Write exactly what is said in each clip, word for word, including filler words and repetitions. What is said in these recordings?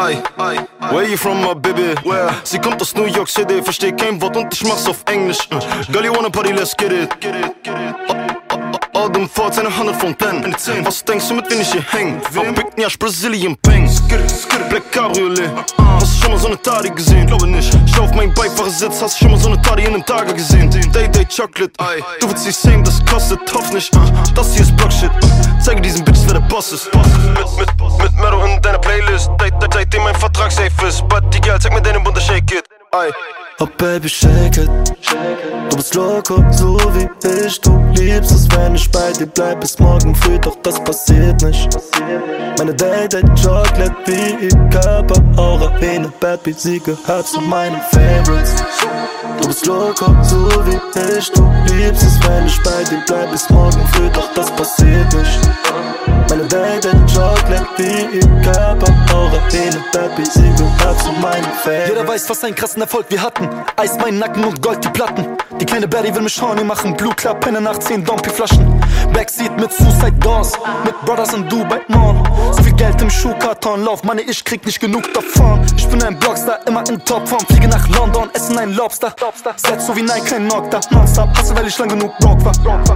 Ay, ay, where you from, my baby? Where? Sie kommt aus New York City, versteh kein Wort und ich mach's auf Englisch. uh. Girl, you wanna party, let's get it, get it, get it. All them thoughts, eine Hundert von ten. Was denkst du, mit wem ich hier häng? Auf Big Nyash, Brazilian Peng. Black Cabriolet. Hast du schon mal so ne Tari gesehen? Glaube nicht. Schau auf meinen Beifahrersitz, hast du schon mal so ne Tari in nem Tage gesehen? Day Day Chocolate. Du willst nicht sehen, das kostet, hoff nicht. Das hier ist Blockshit. Zeige diesen Bitches, wer der Boss ist. Mit, mit, mit Mero in deiner Playlist. Seitdem mein Vertrag safe ist. But die Girl, zeig mir deinen Bund, shake it. Ay. Oh Baby, shake it. Du bist loco, so wie ich. Du liebst es, wenn ich bei dir bleib bis morgen früh, doch das passiert nicht. Meine Day-Day-Chocolate wie ihr Körper, Aura wie ne Bad Beat, sie gehört zu meinen Favorites. Du bist loco, so wie ich. Du liebst es, wenn ich bei dir bleib bis morgen früh, doch das passiert nicht. Meine Day-Day-Chocolate wie ihr Körper, Aura wie ne Bad Beat, sie gehört zu meinen Favorites. Jeder weiß, was einen krassen Erfolg wir hatten. Eis meinen Nacken und Gold die Platten. Die kleine Berry will mich horny machen. Blue Club, Penne nach zehn Dompi-Flaschen. Backseat mit Suicide Doors. Mit Brothers in Dubai, Mall. So viel Geld im Schuhkarton, lauf, Mann, ich krieg nicht genug davon. Ich bin ein Blockstar, immer in Topform. Fliege nach London, essen einen Lobster. Setz so wie Nike, kein Knockter. Nonstop, hasse, weil ich lang genug broke war.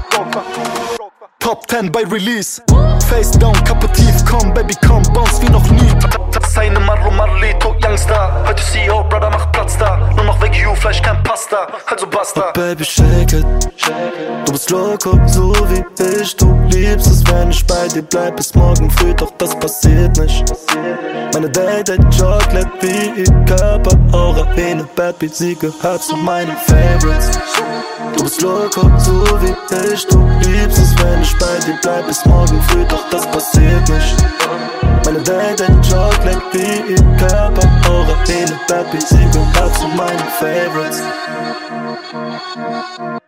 Top ten bei Release. Face down, Kappe tief, komm, Baby, komm, bounce wie noch nie. Seine Marlo Marlito, Youngstar. Heute C E O, Brother, mach Platz da. Nur noch Wagyu, Fleisch, kein Pasta. Also basta. Oh Baby, shake it. Du bist loco, so wie ich. Du liebst es, wenn ich bei dir bleib bis morgen früh, doch das passiert nicht. Meine Day-Day-Chocolate wie ihr Körper, Aura wie ne Bad Beat, sie gehört zu meinen Favorites. Du bist loco, so wie ich. Du liebst es, wenn ich bei dir bleib bis morgen früh, doch das passiert nicht. Meine Day-Day-Chocolate wie ihr Körper, Aura wie ne Bad Beat, sie gehört zu meinen Favorites.